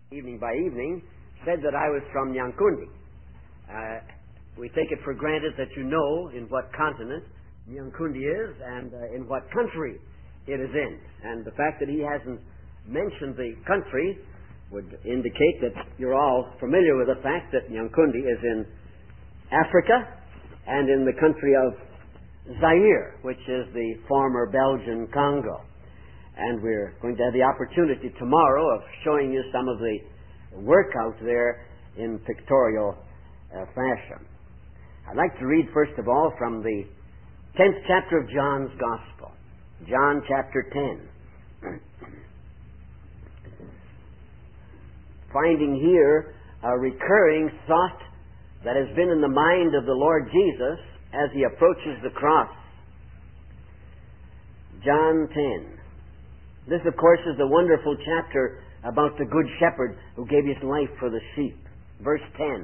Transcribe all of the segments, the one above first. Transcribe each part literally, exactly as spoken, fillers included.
evening by evening, said that I was from Nyankundi. Uh, we take it for granted that you know in what continent Nyankundi is and uh, in what country it is in. And the fact that he hasn't mentioned the country would indicate that you're all familiar with the fact that Nyankundi is in Africa and in the country of Zaire, which is the former Belgian Congo. And we're going to have the opportunity tomorrow of showing you some of the work out there in pictorial uh, fashion. I'd like to read first of all from the tenth chapter of John's Gospel. John chapter ten. Finding here a recurring thought that has been in the mind of the Lord Jesus as he approaches the cross. John ten. This, of course, is the wonderful chapter about the Good Shepherd who gave his life for the sheep. Verse ten.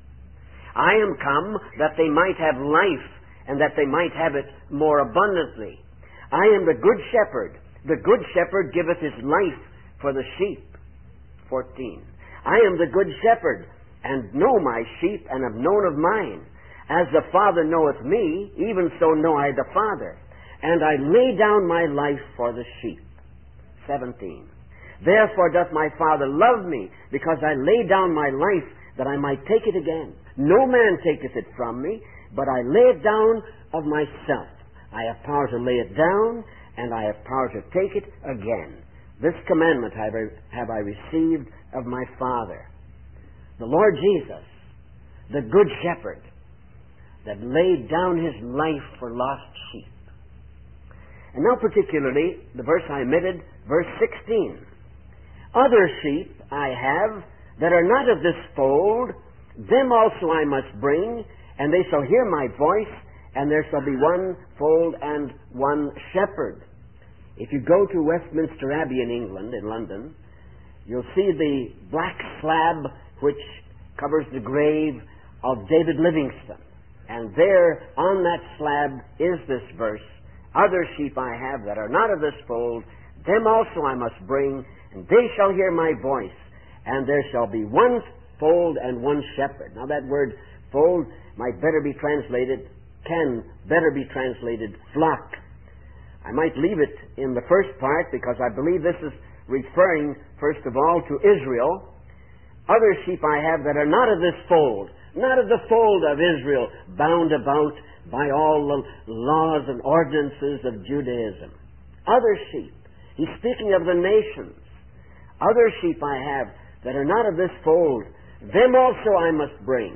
I am come that they might have life, and that they might have it more abundantly. I am the Good Shepherd. The Good Shepherd giveth his life for the sheep. fourteen. I am the Good Shepherd, and know my sheep, and have known of mine. As the Father knoweth me, even so know I the Father. And I lay down my life for the sheep. seventeen. Therefore doth my Father love me, because I lay down my life, that I might take it again. No man taketh it from me, but I lay it down of myself. I have power to lay it down, and I have power to take it again. This commandment have I, have I received of my Father. The Lord Jesus, the Good Shepherd, that laid down his life for lost sheep. And now particularly, the verse I omitted, verse sixteen. Other sheep I have that are not of this fold, them also I must bring, and they shall hear my voice, and there shall be one fold and one shepherd. If you go to Westminster Abbey in England, in London, you'll see the black slab which covers the grave of David Livingstone. And there on that slab is this verse, other sheep I have that are not of this fold, them also I must bring, and they shall hear my voice, and there shall be one fold and one shepherd. Now that word fold might better be translated, can better be translated flock. I might leave it in the first part because I believe this is referring, first of all, to Israel. Other sheep I have that are not of this fold, not of the fold of Israel, bound about by all the laws and ordinances of Judaism. Other sheep. He's speaking of the nations. Other sheep I have that are not of this fold, them also I must bring.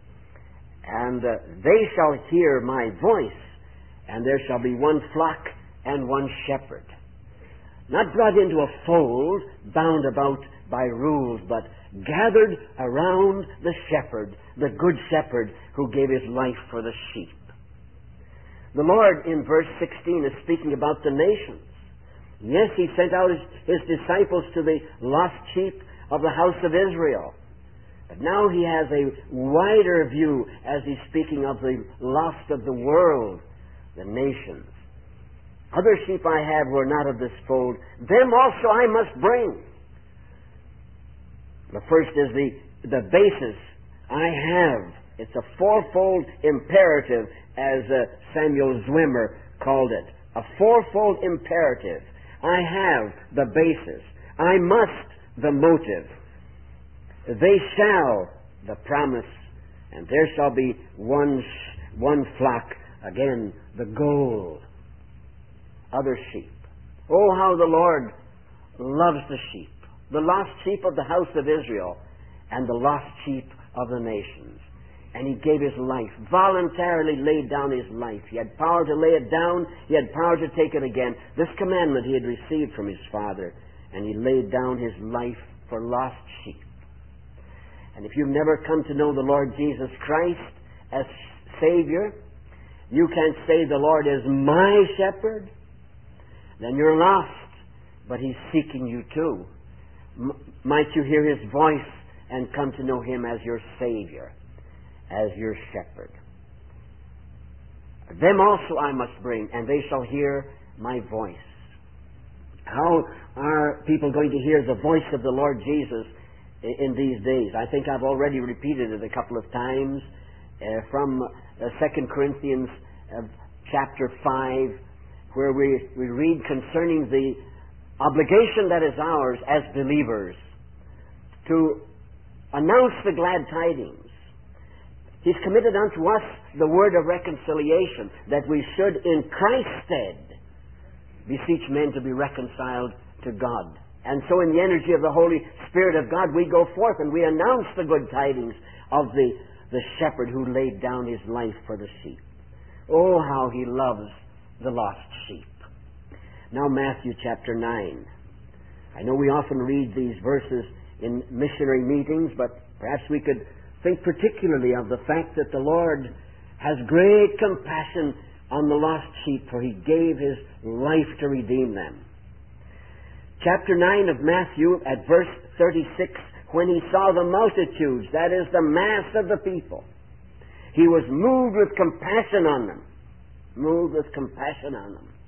And uh, they shall hear my voice, and there shall be one flock and one shepherd. Not brought into a fold, bound about by rules, but gathered around the shepherd, the Good Shepherd who gave his life for the sheep. The Lord in verse sixteen is speaking about the nations. Yes, he sent out his, his disciples to the lost sheep of the house of Israel. But now he has a wider view as he's speaking of the lost of the world, the nations. Other sheep I have who are not of this fold, them also I must bring. The first is the, the basis. I have. It's a fourfold imperative, as uh, Samuel Zwimmer called it. A fourfold imperative. I have the basis. I must the motive. They shall the promise, and there shall be one, sh- one flock, again, the goal. Other sheep. Oh, how the Lord loves the sheep. The lost sheep of the house of Israel and the lost sheep of the nations. And he gave his life, voluntarily laid down his life. He had power to lay it down. He had power to take it again. This commandment he had received from his Father, and he laid down his life for lost sheep. And if you've never come to know the Lord Jesus Christ as Savior, you can't say the Lord is my shepherd, then you're lost. But he's seeking you too. M- might you hear his voice and come to know him as your Savior, as your shepherd. Them also I must bring, and they shall hear my voice. How are people going to hear the voice of the Lord Jesus in these days. I think I've already repeated it a couple of times uh, from uh, Second Corinthians uh, chapter five, where we, we read concerning the obligation that is ours as believers to announce the glad tidings. He's committed unto us the word of reconciliation, that we should in Christ's stead beseech men to be reconciled to God. And so in the energy of the Holy Spirit of God, we go forth and we announce the good tidings of the, the shepherd who laid down his life for the sheep. Oh, how he loves the lost sheep. Now Matthew chapter nine. I know we often read these verses in missionary meetings, but perhaps we could think particularly of the fact that the Lord has great compassion on the lost sheep, for he gave his life to redeem them. Chapter nine of Matthew at verse thirty-six, when he saw the multitudes, that is the mass of the people, he was moved with compassion on them. Moved with compassion on them.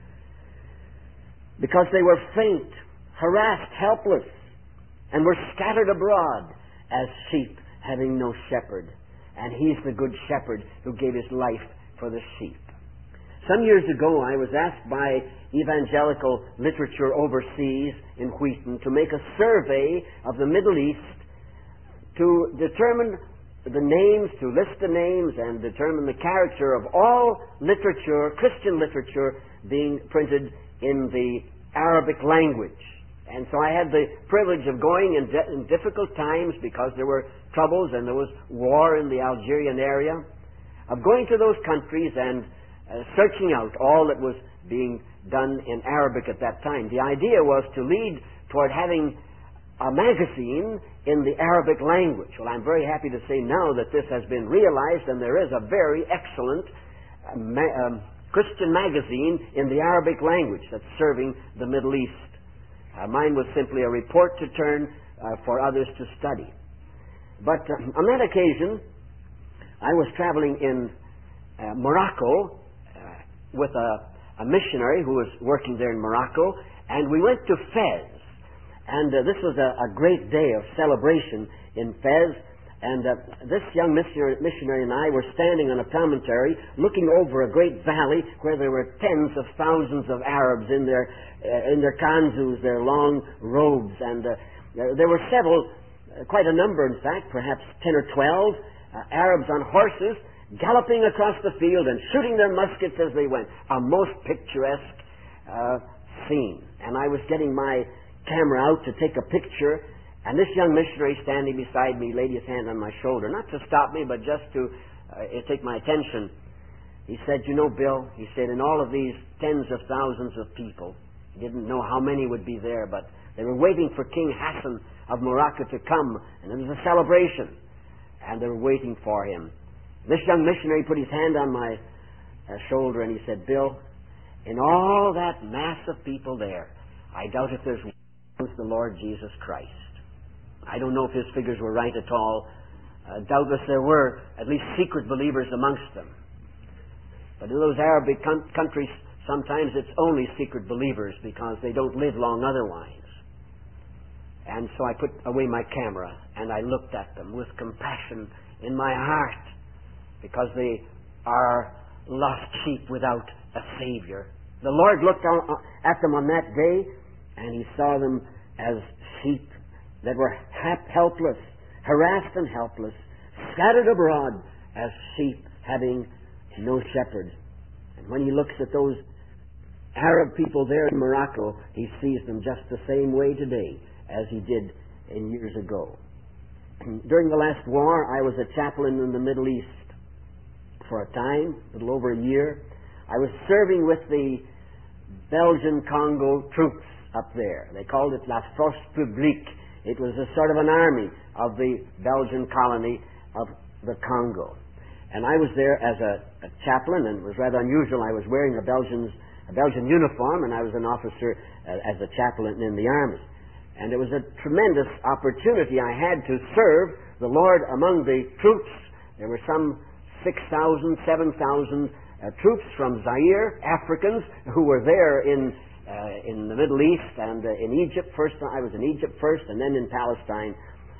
Because they were faint, harassed, helpless, and were scattered abroad as sheep having no shepherd. And he's the good shepherd who gave his life for the sheep. Some years ago, I was asked by evangelical literature overseas in Wheaton to make a survey of the Middle East to determine the names, to list the names and determine the character of all literature, Christian literature, being printed in the Arabic language. And so I had the privilege of going in, de- in difficult times, because there were troubles and there was war in the Algerian area, of going to those countries and uh, searching out all that was being done in Arabic at that time. The idea was to lead toward having a magazine in the Arabic language. Well, I'm very happy to say now that this has been realized, and there is a very excellent uh, ma- um, Christian magazine in the Arabic language that's serving the Middle East. Uh, mine was simply a report to turn uh, for others to study. But uh, on that occasion, I was traveling in uh, Morocco uh, with a, a missionary who was working there in Morocco, and we went to Fez. And uh, this was a, a great day of celebration in Fez. And uh, this young missionary, missionary and I were standing on a promontory looking over a great valley where there were tens of thousands of Arabs in their uh, in their kanzus, their long robes. And uh, there were several, uh, quite a number in fact, perhaps ten or twelve uh, Arabs on horses galloping across the field and shooting their muskets as they went. A most picturesque uh, scene. And I was getting my camera out to take a picture, and this young missionary standing beside me laid his hand on my shoulder, not to stop me, but just to uh, take my attention. He said, "You know, Bill," he said, "in all of these tens of thousands of people," he didn't know how many would be there, but they were waiting for King Hassan of Morocco to come, and it was a celebration, and they were waiting for him. This young missionary put his hand on my uh, shoulder, and he said, "Bill, in all that mass of people there, I doubt if there's one who's the Lord Jesus Christ." I don't know if his figures were right at all. Uh, doubtless there were at least secret believers amongst them. But in those Arabic com- countries, sometimes it's only secret believers because they don't live long otherwise. And so I put away my camera and I looked at them with compassion in my heart, because they are lost sheep without a Savior. The Lord looked on, at them on that day, and He saw them as sheep that were helpless, harassed and helpless, scattered abroad as sheep having no shepherd. And when He looks at those Arab people there in Morocco, He sees them just the same way today as He did in years ago. During the last war, I was a chaplain in the Middle East for a time, a little over a year. I was serving with the Belgian Congo troops up there. They called it La Force Publique. It was a sort of an army of the Belgian colony of the Congo. And I was there as a, a chaplain, and it was rather unusual. I was wearing a Belgian, a Belgian uniform, and I was an officer uh, as a chaplain in the army. And it was a tremendous opportunity I had to serve the Lord among the troops. There were some six thousand, seven thousand uh, troops from Zaire, Africans, who were there in Uh, in the Middle East and uh, in Egypt. First, I was in Egypt first, and then in Palestine.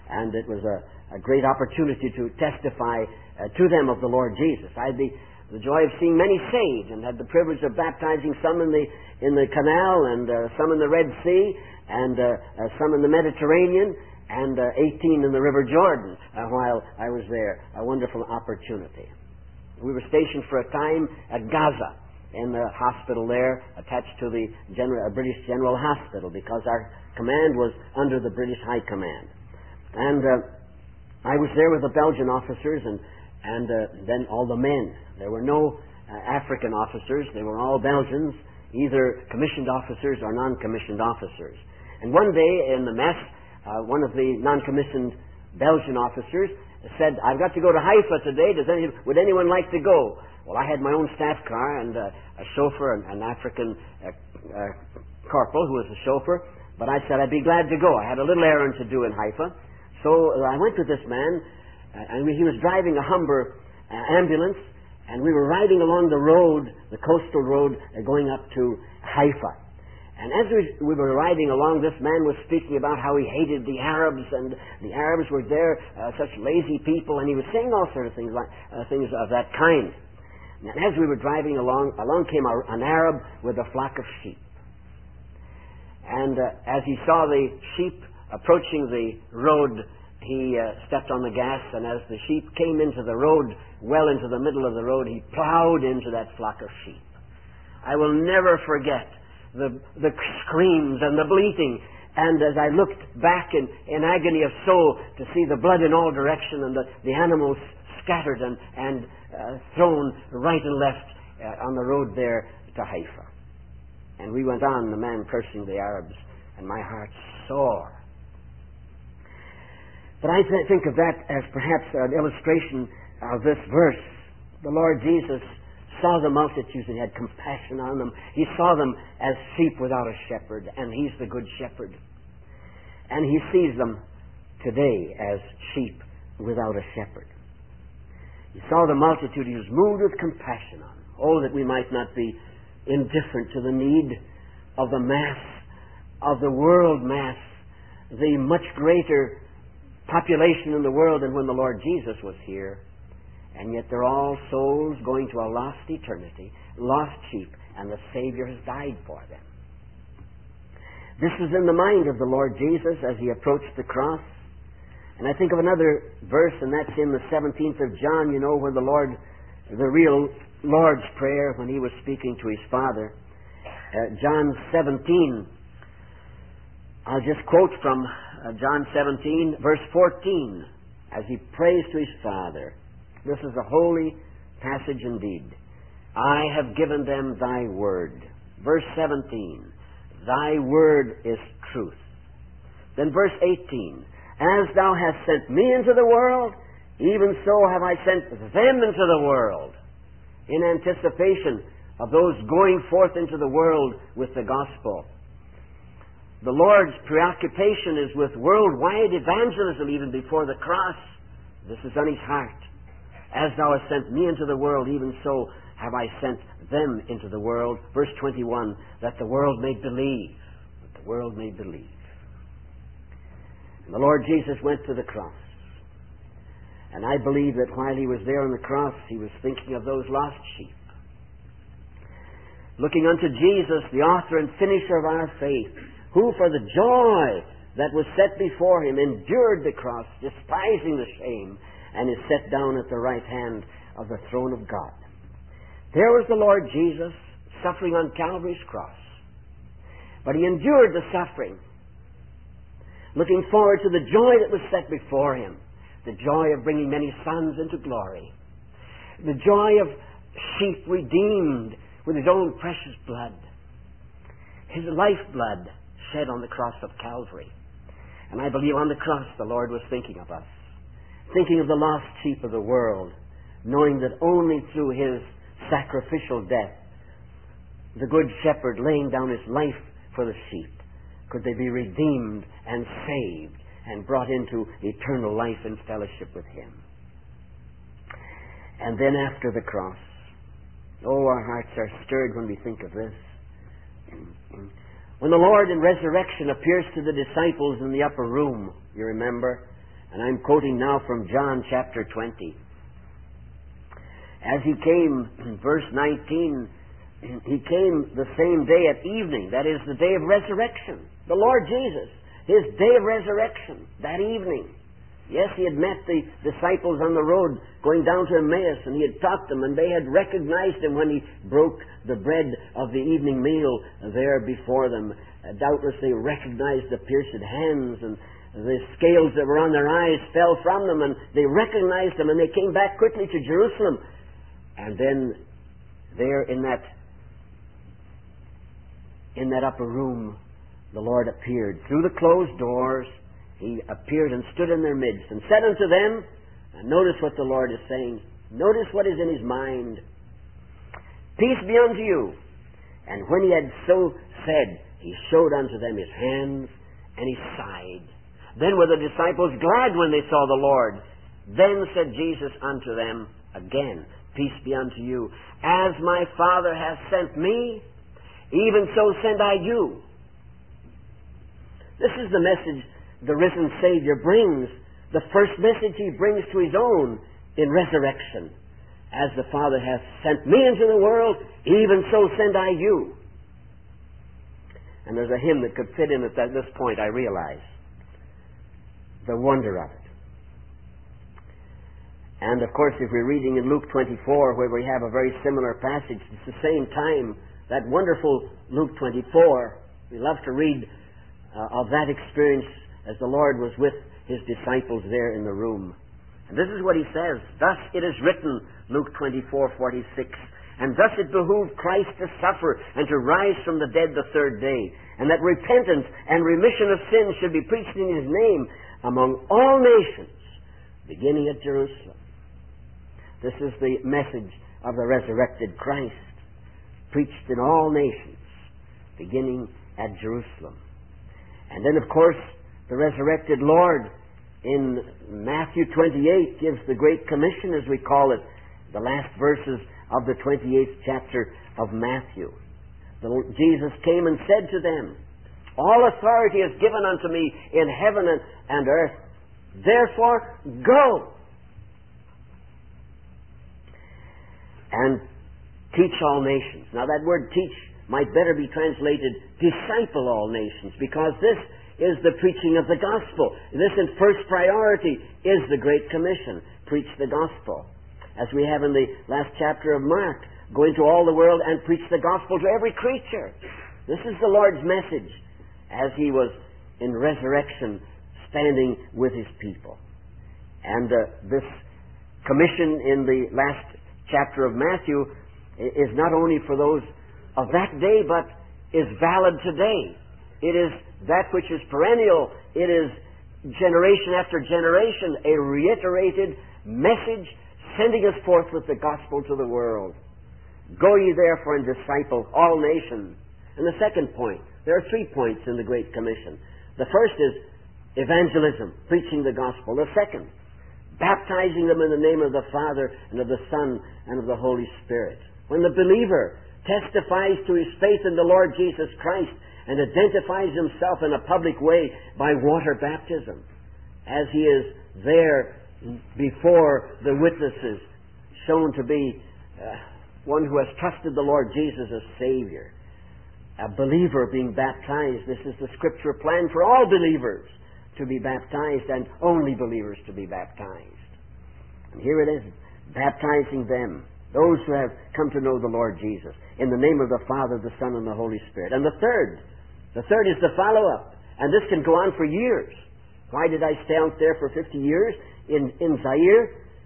and it was a, a great opportunity to testify uh, to them of the Lord Jesus. I had the, the joy of seeing many saved, and had the privilege of baptizing some in the in the canal, and uh, some in the Red Sea, and uh, uh, some in the Mediterranean, and uh, eighteen in the River Jordan uh, while I was there. A wonderful opportunity. We were stationed for a time at Gaza, in the hospital there, attached to the General, uh, British General Hospital, because our command was under the British High Command. And uh, I was there with the Belgian officers, and, and uh, then all the men. There were no uh, African officers. They were all Belgians, either commissioned officers or non-commissioned officers. And one day in the mess, uh, one of the non-commissioned Belgian officers said, "I've got to go to Haifa today. Does any, would anyone like to go?" Well, I had my own staff car and uh, a chauffeur, an, an African uh, uh, corporal who was a chauffeur, but I said I'd be glad to go. I had a little errand to do in Haifa. So uh, I went with this man, uh, and we, he was driving a Humber uh, ambulance, and we were riding along the road, the coastal road, uh, going up to Haifa. And as we, we were riding along, this man was speaking about how he hated the Arabs, and the Arabs were there, uh, such lazy people, and he was saying all sorts of things like uh, things of that kind. And as we were driving along, along came a, an Arab with a flock of sheep. And uh, as he saw the sheep approaching the road, he uh, stepped on the gas, and as the sheep came into the road, well into the middle of the road, he plowed into that flock of sheep. I will never forget the, the screams and the bleating. And as I looked back in, in agony of soul to see the blood in all direction and the, the animals scattered and, and uh, thrown right and left uh, on the road there to Haifa. And we went on, the man cursing the Arabs, and my heart sore. But I th- think of that as perhaps an illustration of this verse. The Lord Jesus saw the multitudes and had compassion on them. He saw them as sheep without a shepherd, and He's the good shepherd. And He sees them today as sheep without a shepherd. He saw the multitude. He was moved with compassion on them. Oh, that we might not be indifferent to the need of the mass, of the world mass, the much greater population in the world than when the Lord Jesus was here. And yet they're all souls going to a lost eternity, lost sheep, and the Savior has died for them. This is in the mind of the Lord Jesus as He approached the cross. And I think of another verse, and that's in the seventeenth of John, you know, where the Lord, the real Lord's Prayer, when He was speaking to His Father. Uh, John seventeen, I'll just quote from uh, John seventeen, verse fourteen, as He prays to His Father. This is a holy passage indeed. I have given them Thy word. Verse seventeen, Thy word is truth. Then verse eighteen, as Thou hast sent me into the world, even so have I sent them into the world, in anticipation of those going forth into the world with the gospel. The Lord's preoccupation is with worldwide evangelism even before the cross. This is on His heart. As Thou hast sent me into the world, even so have I sent them into the world. Verse twenty-one, that the world may believe. That the world may believe. And the Lord Jesus went to the cross. And I believe that while He was there on the cross, He was thinking of those lost sheep. Looking unto Jesus, the author and finisher of our faith, who for the joy that was set before Him endured the cross, despising the shame, and is set down at the right hand of the throne of God. There was the Lord Jesus suffering on Calvary's cross. But He endured the suffering, looking forward to the joy that was set before Him, the joy of bringing many sons into glory, the joy of sheep redeemed with His own precious blood, His lifeblood shed on the cross of Calvary. And I believe on the cross the Lord was thinking of us, thinking of the lost sheep of the world, knowing that only through His sacrificial death, the Good Shepherd laying down His life for the sheep, could they be redeemed and saved and brought into eternal life and fellowship with Him. And then after the cross, oh, our hearts are stirred when we think of this. When the Lord in resurrection appears to the disciples in the upper room, you remember, And I'm quoting now from John chapter twenty. As he came, verse nineteen, he came the same day at evening, that is the day of resurrection. The Lord Jesus, his day of resurrection, that evening. Yes, he had met the disciples on the road going down to Emmaus, and he had talked to them, and they had recognized him when he broke the bread of the evening meal there before them. Uh, doubtless they recognized the pierced hands, and the scales that were on their eyes fell from them, and they recognized him, and they came back quickly to Jerusalem. And then there in that in that upper room, the Lord appeared. Through the closed doors, he appeared and stood in their midst and said unto them, and notice what the Lord is saying. Notice what is in his mind. Peace be unto you. And when he had so said, he showed unto them his hands and his side. Then were the disciples glad when they saw the Lord. Then said Jesus unto them again, Peace be unto you. As my Father hath sent me, even so send I you. This is the message the risen Savior brings. The first message he brings to his own in resurrection. As the Father hath sent me into the world, even so send I you. And there's a hymn that could fit in at this point, I realize. The wonder of it. And of course, if we're reading in Luke twenty-four, where we have a very similar passage, it's the same time, that wonderful Luke twenty-four. We love to read uh, of that experience as the Lord was with his disciples there in the room. And this is what he says, Thus it is written, Luke twenty-four forty-six, and thus it behooved Christ to suffer and to rise from the dead the third day, and that repentance and remission of sins should be preached in his name among all nations, beginning at Jerusalem. This is the message of the resurrected Christ, preached in all nations, beginning at Jerusalem. And then, of course, the resurrected Lord in Matthew twenty-eight gives the Great Commission, as we call it, the last verses of the twenty-eighth chapter of Matthew. The, Jesus came and said to them, All authority is given unto me in heaven and, and earth. Therefore, go and teach all nations. Now that word teach might better be translated disciple all nations, because this is the preaching of the gospel. This in first priority is the Great Commission. Preach the gospel. As we have in the last chapter of Mark, go into all the world and preach the gospel to every creature. This is the Lord's message as he was in resurrection standing with his people. And uh, this commission in the last chapter of Matthew is not only for those of that day, but is valid today. It is that which is perennial. It is generation after generation, a reiterated message sending us forth with the gospel to the world. Go ye therefore and disciple all nations. And the second point, there are three points in the Great Commission. The first is evangelism, preaching the gospel. The second, baptizing them in the name of the Father and of the Son and of the Holy Spirit. When the believer testifies to his faith in the Lord Jesus Christ and identifies himself in a public way by water baptism, as he is there before the witnesses, shown to be uh, one who has trusted the Lord Jesus as Savior, a believer being baptized. This is the Scripture plan for all believers to be baptized, and only believers to be baptized. And here it is, baptizing them, those who have come to know the Lord Jesus, in the name of the Father, the Son, and the Holy Spirit. And the third, the third is the follow-up. And this can go on for years. Why did I stay out there for fifty years in, in Zaire?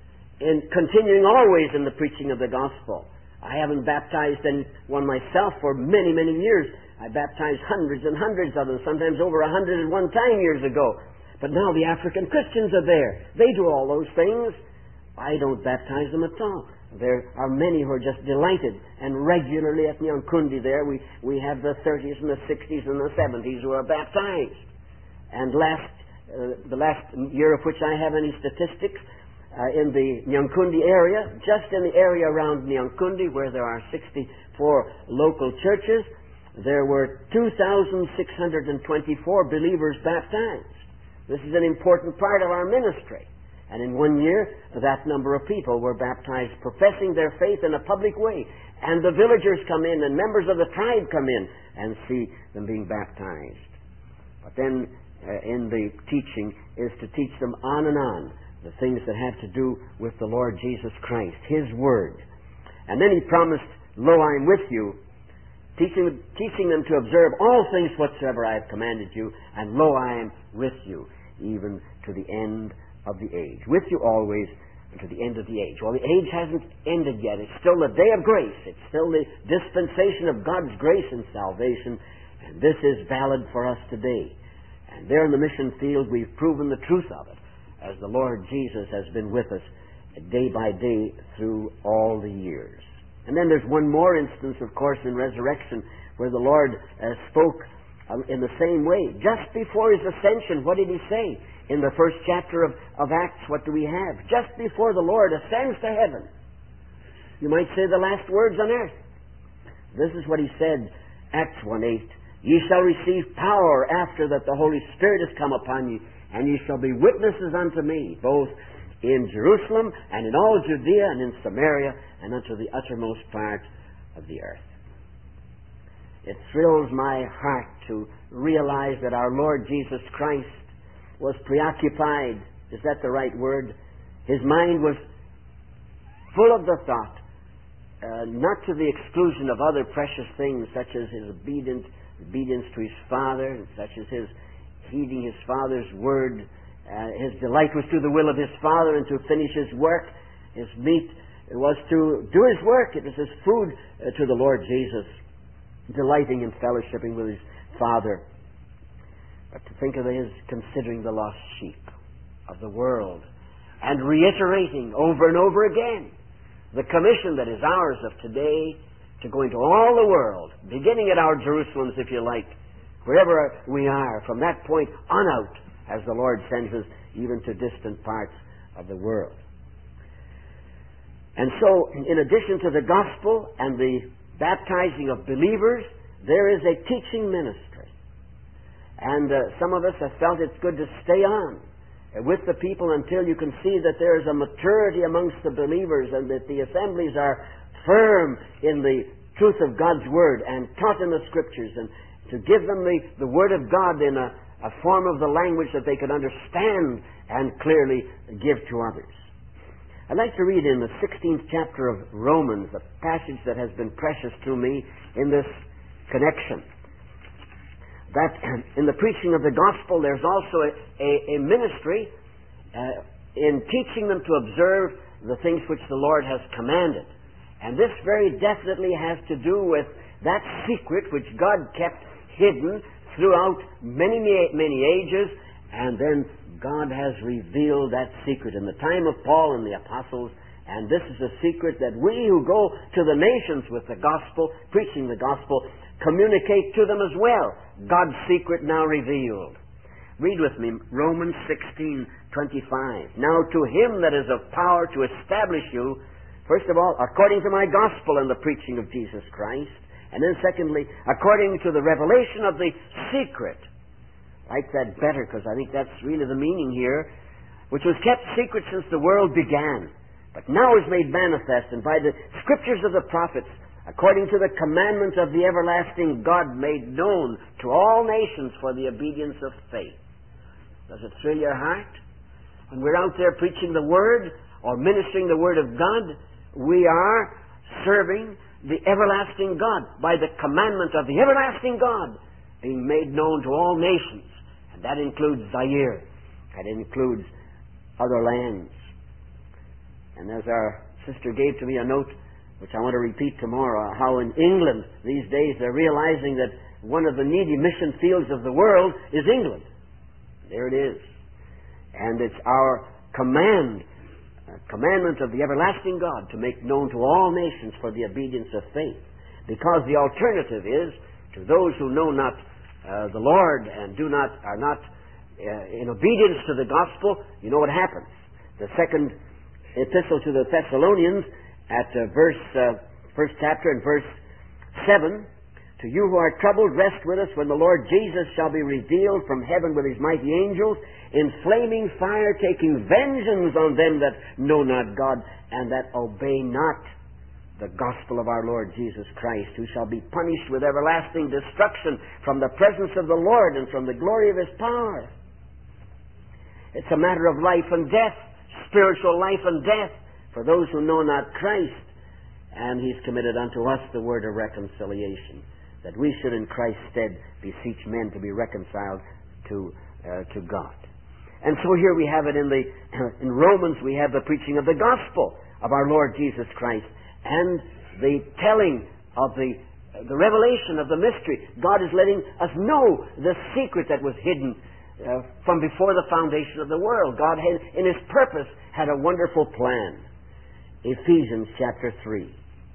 In continuing always in the preaching of the gospel. I haven't baptized anyone myself for many, many years. I baptized hundreds and hundreds of them, sometimes over a hundred at one time years ago. But now the African Christians are there. They do all those things. I don't baptize them at all. There are many who are just delighted, and regularly at Nyankundi there we, we have the thirties and the sixties and the seventies who are baptized. And last uh, the last year of which I have any statistics, uh, in the Nyankundi area, just in the area around Nyankundi where there are sixty-four local churches, there were two thousand six hundred twenty-four believers baptized. This is an important part of our ministry. And in one year, that number of people were baptized, professing their faith in a public way. And the villagers come in, and members of the tribe come in and see them being baptized. But then, uh, in the teaching, is to teach them on and on the things that have to do with the Lord Jesus Christ, His Word. And then He promised, "Lo, I am with you," teaching, teaching them to observe all things whatsoever I have commanded you, and lo, I am with you, even to the end of the age. With you always, and to the end of the age. Well, the age hasn't ended yet. It's still the day of grace. It's still the dispensation of God's grace and salvation, and this is valid for us today. And there in the mission field, we've proven the truth of it, as the Lord Jesus has been with us day by day through all the years. And then there's one more instance, of course, in resurrection, where the Lord uh, spoke uh, in the same way. Just before His ascension, what did He say? In the first chapter of, of Acts, what do we have? Just before the Lord ascends to heaven, you might say the last words on earth. This is what He said, Acts one eight. "Ye shall receive power after that the Holy Spirit has come upon you, and ye shall be witnesses unto me, both in Jerusalem and in all Judea and in Samaria and unto the uttermost part of the earth." It thrills my heart to realize that our Lord Jesus Christ was preoccupied. Is that the right word? His mind was full of the thought, uh, not to the exclusion of other precious things, such as His obedience, obedience to His Father, such as His heeding His Father's word. Uh, his delight was to the will of His Father and to finish His work. His meat was to do His work. It was His food uh, to the Lord Jesus, delighting in fellowshipping with His Father. But to think of His considering the lost sheep of the world and reiterating over and over again the commission that is ours of today to go into all the world, beginning at our Jerusalems, if you like, wherever we are, from that point on out, as the Lord sends us even to distant parts of the world. And so, in addition to the gospel and the baptizing of believers, there is a teaching ministry. And uh, some of us have felt it's good to stay on with the people until you can see that there is a maturity amongst the believers and that the assemblies are firm in the truth of God's Word and taught in the Scriptures, and to give them the, the Word of God in a, a form of the language that they could understand and clearly give to others. I'd like to read in the sixteenth chapter of Romans a passage that has been precious to me in this connection. That in the preaching of the gospel there's also a, a, a ministry uh, in teaching them to observe the things which the Lord has commanded. And this very definitely has to do with that secret which God kept hidden throughout many, many ages, and then God has revealed that secret in the time of Paul and the apostles. And this is a secret that we who go to the nations with the gospel, preaching the gospel, communicate to them as well. God's secret now revealed. Read with me Romans sixteen twenty-five. "Now to Him that is of power to establish you, first of all, according to my gospel and the preaching of Jesus Christ, and then secondly, according to the revelation of the secret." I like that better, because I think that's really the meaning here, "which was kept secret since the world began, but now is made manifest, and by the Scriptures of the prophets, according to the commandment of the everlasting God, made known to all nations for the obedience of faith." Does it thrill your heart? When we're out there preaching the Word or ministering the Word of God, we are serving the everlasting God by the commandment of the everlasting God being made known to all nations. And that includes Zaire. That includes other lands. And as our sister gave to me a note, which I want to repeat tomorrow, how in England these days they're realizing that one of the needy mission fields of the world is England. There it is. And it's our command, uh, commandment of the everlasting God to make known to all nations for the obedience of faith. Because the alternative is, to those who know not uh, the Lord and do not are not uh, in obedience to the gospel, you know what happens. The second epistle to the Thessalonians, at uh, verse uh, first chapter and verse seven, To you who are troubled, rest with us when the Lord Jesus shall be revealed from heaven with his mighty angels, in flaming fire, taking vengeance on them that know not God, and that obey not the gospel of our Lord Jesus Christ, who shall be punished with everlasting destruction from the presence of the Lord and from the glory of his power. It's a matter of life and death, spiritual life and death, for those who know not Christ. And he's committed unto us the word of reconciliation, that we should in Christ's stead beseech men to be reconciled to uh, to God. And so here we have it in the uh, in Romans, we have the preaching of the gospel of our Lord Jesus Christ and the telling of the uh, the revelation of the mystery. God is letting us know the secret that was hidden uh, from before the foundation of the world. God had, in his purpose, had a wonderful plan. Ephesians chapter three.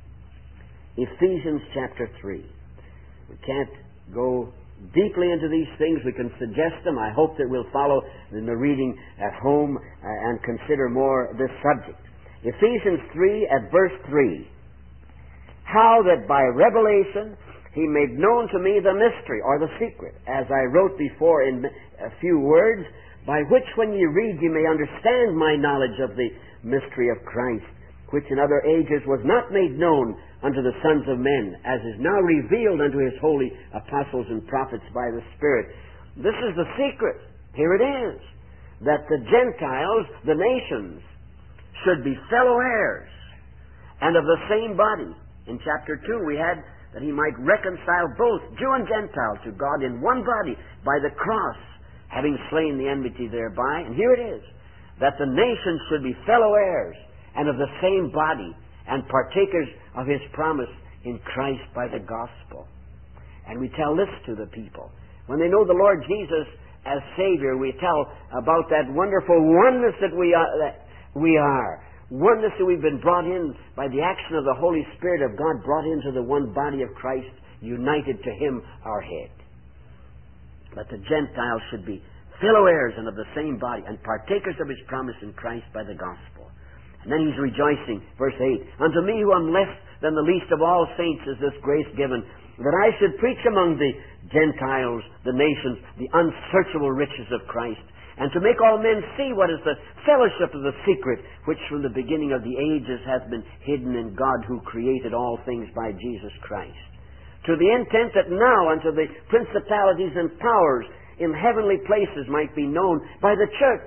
Ephesians chapter three. We can't go deeply into these things. We can suggest them. I hope that we'll follow in the reading at home uh, and consider more this subject. Ephesians three at verse three. How that by revelation he made known to me the mystery, or the secret, as I wrote before in a few words, by which when ye read ye may understand my knowledge of the mystery of Christ, which in other ages was not made known unto the sons of men, as is now revealed unto his holy apostles and prophets by the Spirit. This is the secret. Here it is. That the Gentiles, the nations, should be fellow heirs and of the same body. In chapter two we had that he might reconcile both Jew and Gentile to God in one body by the cross, having slain the enmity thereby. And here it is, that the nations should be fellow heirs and of the same body, and partakers of his promise in Christ by the gospel. And we tell this to the people. When they know the Lord Jesus as Savior, we tell about that wonderful oneness that we are, that we are. Oneness that we've been brought in by the action of the Holy Spirit of God, brought into the one body of Christ, united to him, our head. But the Gentiles should be fellow heirs and of the same body, and partakers of his promise in Christ by the gospel. And then he's rejoicing, verse eight, unto me who am less than the least of all saints is this grace given, that I should preach among the Gentiles, the nations, the unsearchable riches of Christ, and to make all men see what is the fellowship of the secret, which from the beginning of the ages hath been hidden in God, who created all things by Jesus Christ. To the intent that now unto the principalities and powers in heavenly places might be known by the church,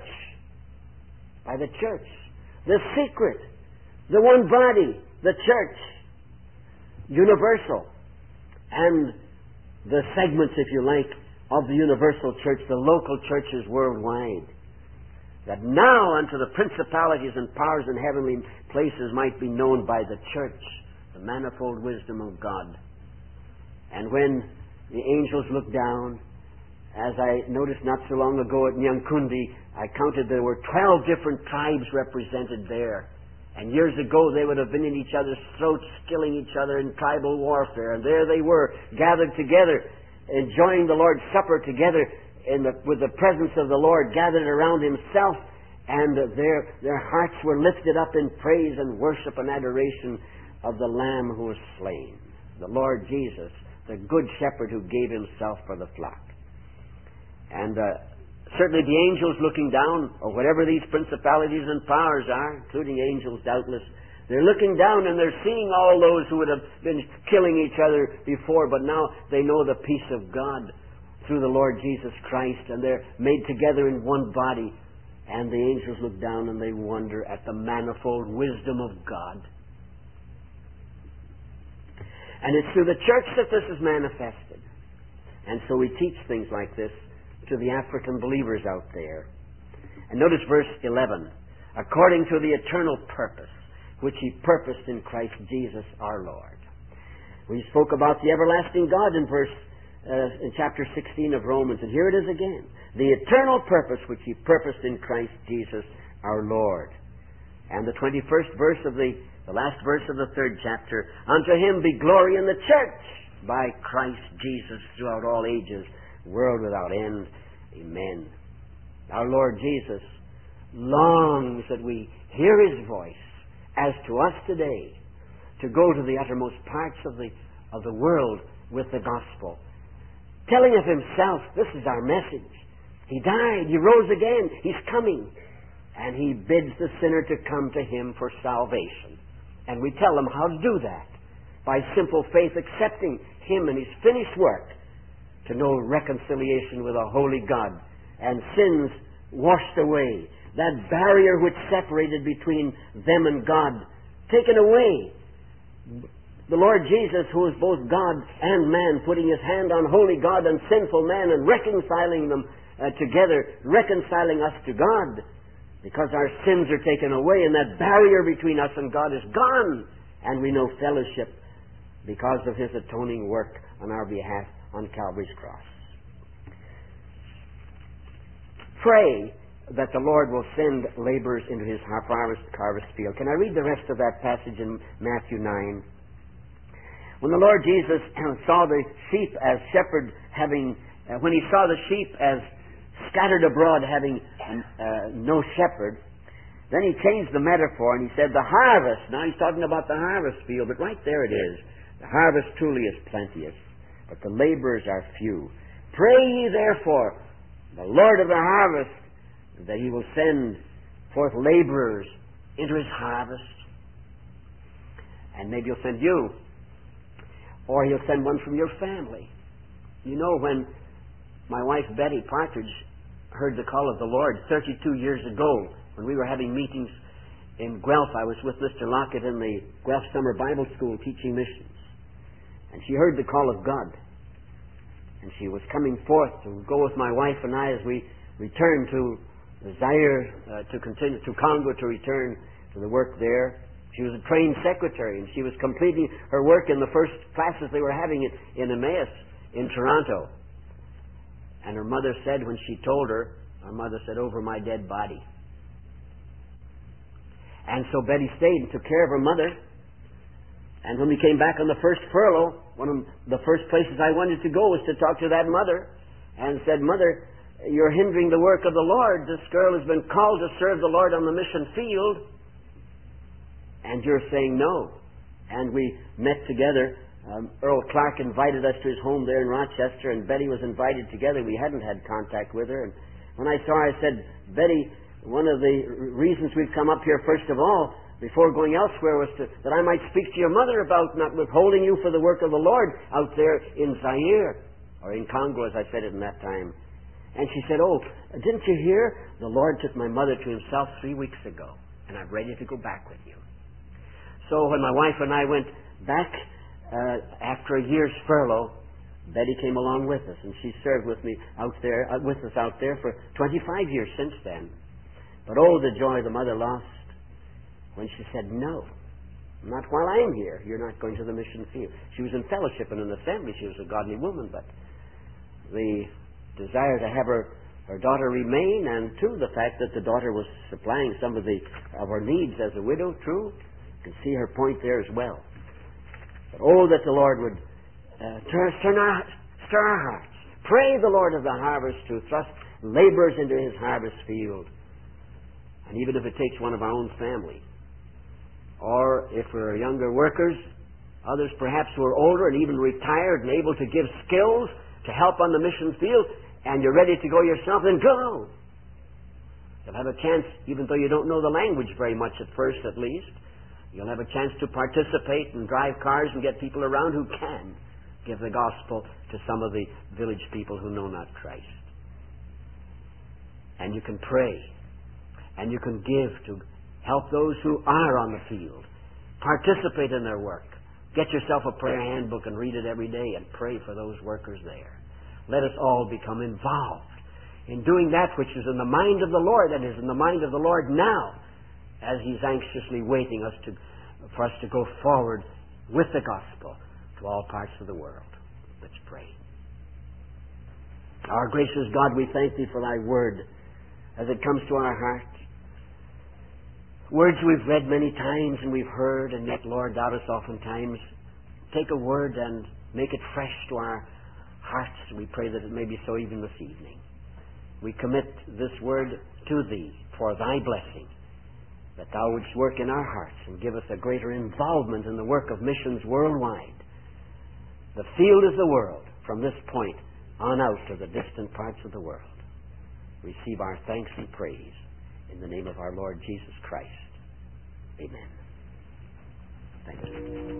by the church, the secret, the one body, the church, universal, and the segments, if you like, of the universal church, the local churches worldwide, that now unto the principalities and powers in heavenly places might be known by the church, the manifold wisdom of God. And when the angels looked down, as I noticed not so long ago at Nyankundi, I counted there were twelve different tribes represented there. And years ago they would have been in each other's throats, killing each other in tribal warfare. And there they were, gathered together, enjoying the Lord's Supper together in the, with the presence of the Lord gathered around himself. And their, their hearts were lifted up in praise and worship and adoration of the Lamb who was slain, the Lord Jesus, the Good Shepherd who gave himself for the flock. And uh, certainly the angels looking down, or whatever these principalities and powers are, including angels doubtless, they're looking down and they're seeing all those who would have been killing each other before, but now they know the peace of God through the Lord Jesus Christ, and they're made together in one body. And the angels look down and they wonder at the manifold wisdom of God. And it's through the church that this is manifested. And so we teach things like this to the African believers out there. And notice verse eleven. According to the eternal purpose which he purposed in Christ Jesus our Lord. We spoke about the everlasting God in verse uh, in chapter sixteen of Romans, and here it is again. The eternal purpose which he purposed in Christ Jesus our Lord. And the twenty-first verse of the, the last verse of the third chapter. Unto him be glory in the church by Christ Jesus throughout all ages, world without end. Amen. Our Lord Jesus longs that we hear his voice, as to us today, to go to the uttermost parts of the of the world with the gospel, telling of himself, this is our message. He died, he rose again, he's coming. And he bids the sinner to come to him for salvation. And we tell them how to do that. By simple faith, accepting him and his finished work to know reconciliation with a holy God and sins washed away. That barrier which separated between them and God taken away. The Lord Jesus, who is both God and man, putting his hand on holy God and sinful man and reconciling them uh, together, reconciling us to God, because our sins are taken away and that barrier between us and God is gone, and we know fellowship because of his atoning work on our behalf on Calvary's cross. Pray that the Lord will send laborers into his harvest, harvest field. Can I read the rest of that passage in Matthew nine? When the Lord Jesus saw the sheep as shepherd having, uh, when he saw the sheep as scattered abroad having uh, no shepherd, then he changed the metaphor and he said, the harvest. Now he's talking about the harvest field, but right there it is. The harvest truly is plenteous, but the laborers are few. Pray ye therefore the Lord of the harvest that he will send forth laborers into his harvest. And maybe he'll send you, or he'll send one from your family. You know, when my wife Betty Partridge heard the call of the Lord thirty-two years ago, when we were having meetings in Guelph, I was with Mister Lockett in the Guelph Summer Bible School teaching missions. And she heard the call of God. And she was coming forth to go with my wife and I as we returned to Zaire, uh, to continue to Congo, to return to the work there. She was a trained secretary, and she was completing her work in the first classes they were having in, in Emmaus in Toronto. And her mother said, when she told her, her mother said, over my dead body. And so Betty stayed and took care of her mother. And when we came back on the first furlough, one of the first places I wanted to go was to talk to that mother, and said, Mother, you're hindering the work of the Lord. This girl has been called to serve the Lord on the mission field, and you're saying no. And we met together. Um, Earl Clark invited us to his home there in Rochester, and Betty was invited together. We hadn't had contact with her. And when I saw her, I said, Betty, one of the reasons we've come up here, first of all, before going elsewhere, was to, that I might speak to your mother about not withholding you for the work of the Lord out there in Zaire, or in Congo, as I said it in that time. And she said, oh, didn't you hear? The Lord took my mother to himself three weeks ago, and I'm ready to go back with you. So when my wife and I went back uh, after a year's furlough, Betty came along with us, and she served with me out there, uh, with us out there for twenty-five years since then. But oh, the joy the mother lost when she said, no, not while I'm here. You're not going to the mission field. She was in fellowship and in assembly. She was a godly woman, but the desire to have her, her daughter remain, and two, the fact that the daughter was supplying some of the of her needs as a widow, true. You can see her point there as well. But oh, that the Lord would uh, turn our, stir our hearts. Pray the Lord of the harvest to thrust laborers into his harvest field. And even if it takes one of our own family, or if we're younger workers, others perhaps who are older and even retired and able to give skills to help on the mission field, and you're ready to go yourself, then go. You'll have a chance, even though you don't know the language very much at first at least, you'll have a chance to participate and drive cars and get people around who can give the gospel to some of the village people who know not Christ. And you can pray, and you can give to help those who are on the field. Participate in their work. Get yourself a prayer handbook and read it every day and pray for those workers there. Let us all become involved in doing that which is in the mind of the Lord, that is in the mind of the Lord now, as he's anxiously waiting us to, for us to go forward with the gospel to all parts of the world. Let's pray. Our gracious God, we thank thee for thy word as it comes to our heart. Words we've read many times and we've heard, and yet, Lord, thou dost oftentimes take a word and make it fresh to our hearts. We pray that it may be so even this evening. We commit this word to thee for thy blessing, that thou wouldst work in our hearts and give us a greater involvement in the work of missions worldwide. The field is the world from this point on out to the distant parts of the world. Receive our thanks and praise in the name of our Lord Jesus Christ. Amen. Thank you.